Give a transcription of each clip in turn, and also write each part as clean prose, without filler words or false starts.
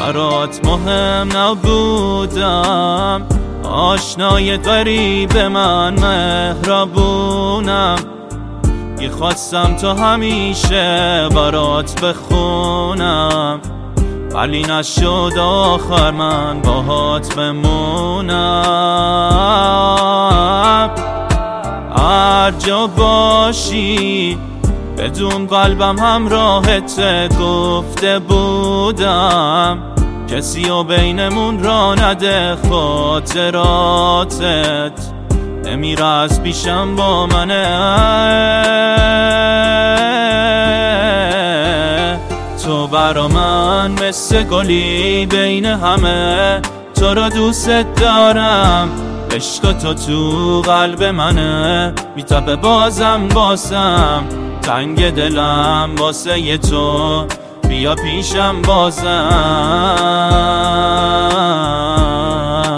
برات مهم نبودم، آشنای غریب من مهربونم. یه خواستم تا همیشه برات بخونم، ولی نشد آخر من باهات بمونم. هر جا باشی بدون قلبم همراهت گفته بودم، کسی و بینمون را نده خاطراتت، نمیره از پیشم با منه. تو برا من مثل گلی بین همه، تو را دوست دارم، عشق تو قلب منه، میتپه بازم تنگ دلم واسه ی تو، بیا پیشم بازم.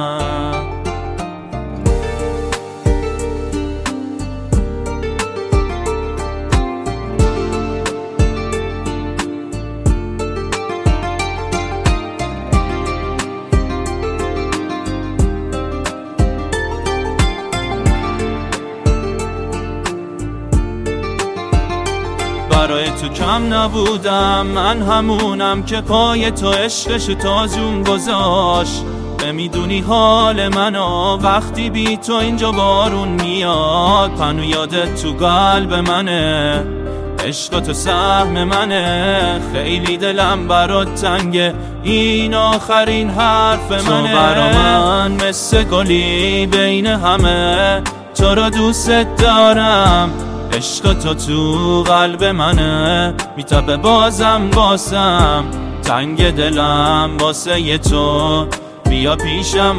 برای تو کم نبودم، من همونم که پای تو عشقشو تا جون گذاشت. نمیدونی حال منو وقتی بی تو اینجا بارون میاد، پنو یادت تو قلب منه، عشق تو سهم منه، خیلی دلم برات تنگه، این آخرین حرف منه. تو برا من مثل گلی بین همه، تو را دوست دارم، عشق تو قلب منه، میتپه بازم تنگ دلم واسه ی تو، بیا پیشم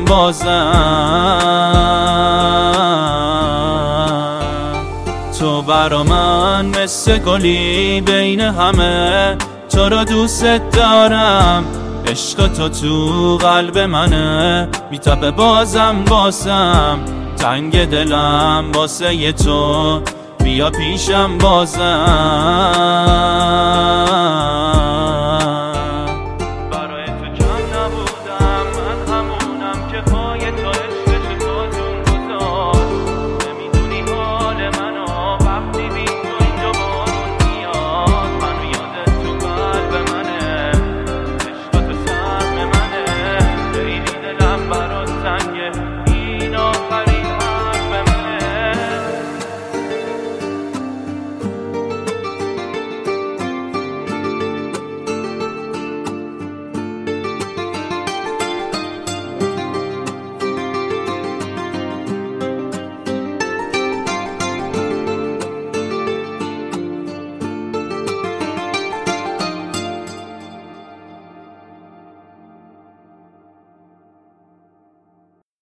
بازم. تو برا من مثل گلی بین همه، تو را دوست دارم، عشق تو قلب منه، میتپه بازم تنگ دلم واسه ی تو، بیا پیشم بازم.